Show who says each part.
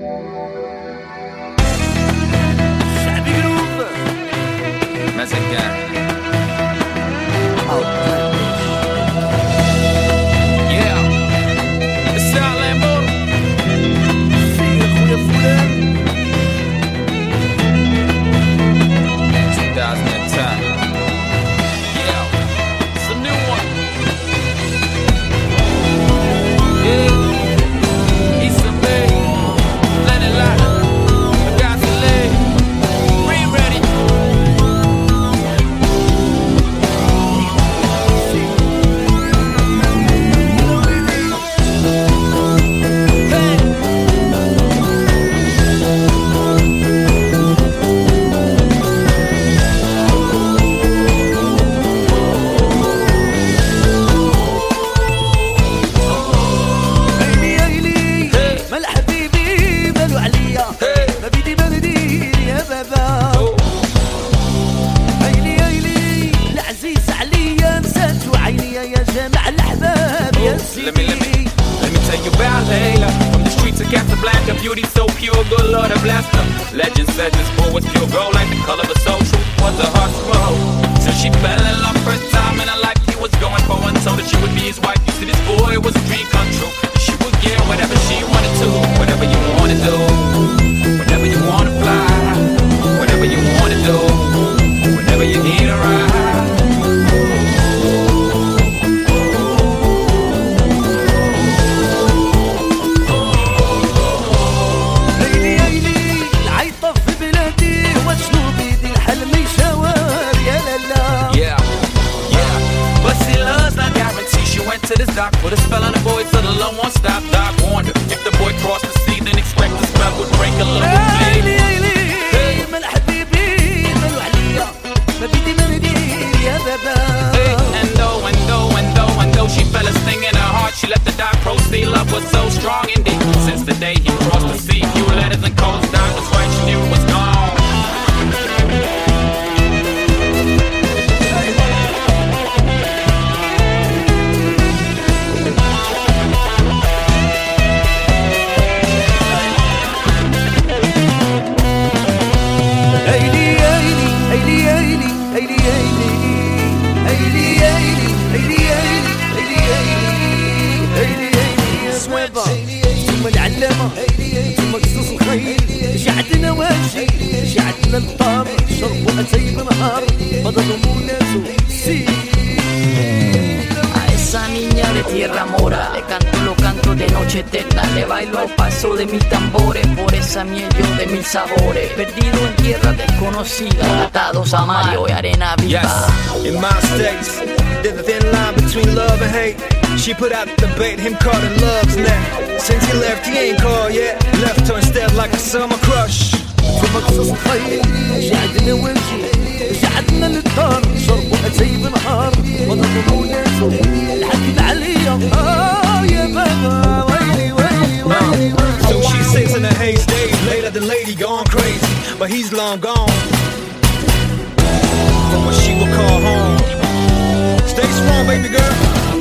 Speaker 1: شعبي جروب
Speaker 2: مزاجة Let me tell you about Layla. From the streets of Casablanca, beauty so pure, good Lord have blessed her. Legend said this boy was pure gold, like the color of a soul. Truth was a heart smoke. Till she fell in love first time in her life. He was going for and told that she would be his wife. You see, this boy was a dream come true. She would get whatever she wanted to, whatever you wanna do, whenever you wanna fly, whatever you wanna do, whenever you need a ride. To this dock, put a spell on the boy so the love won't stop. Doc wonder if the boy crossed the sea, then expect the spell would break a little bit. And though she fell a sting in her heart, she let the doc proceed. Love was so strong indeed. Since the day he crossed the sea, few letters and codes, doc was right, she knew it was gone.
Speaker 1: مقصوص الخيل شعدنا واجي شعدنا الطار شربوا أتي بنهار فضلوا ناسو
Speaker 3: A esa niña de tierra mora le canto, lo canto de noche eterna. Le bailo al paso de mil tambores, por esa miel yo de mil sabores. Perdido en tierra desconocida, atados a Mario y arena viva.
Speaker 4: Yes, in my states, there's a thin line between love and hate. She put out the bait, him caught in love's net. Since he left, he ain't called yet. Left her instead like a summer crush.
Speaker 1: مقصوص الخيل شعدنا واجي شعدنا للدار شربوا أتي بنهار فضلوا ناسو الحكم عليا يا بابا ويلي ويلي ويلي.
Speaker 4: So she sings in the haze days, later the lady gone crazy, but he's long gone from what she would call home. Stay strong, baby girl.